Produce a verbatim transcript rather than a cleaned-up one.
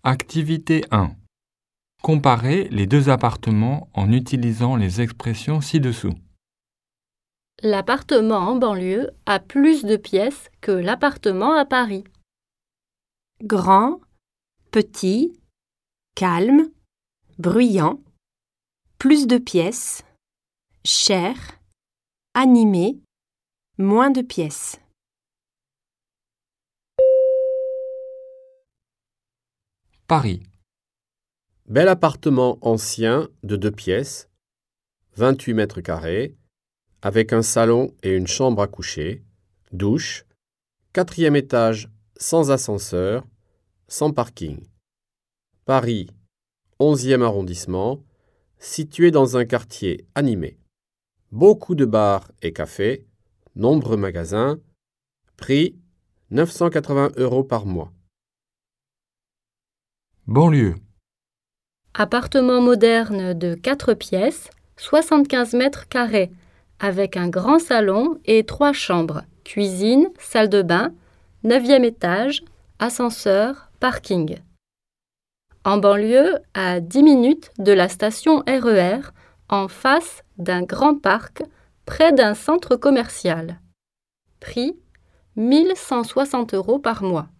Activité un. Comparez les deux appartements en utilisant les expressions ci-dessous. L'appartement en banlieue a plus de pièces que l'appartement à Paris. Grand, petit, calme, bruyant, plus de pièces, cher, animé, moins de pièces. Paris. Bel appartement ancien de deux pièces, vingt-huit mètres carrés, avec un salon et une chambre à coucher, douche, quatrième étage sans ascenseur, sans parking. Paris, onzième arrondissement, situé dans un quartier animé. Beaucoup de bars et cafés, nombreux magasins, prix neuf cent quatre-vingts euros par mois. Banlieue. Appartement moderne de quatre pièces, soixante-quinze mètres carrés, avec un grand salon et trois chambres, cuisine, salle de bain, neuvième étage, ascenseur, parking. En banlieue, à dix minutes de la station R E R, en face d'un grand parc, près d'un centre commercial. Prix mille cent soixante euros par mois.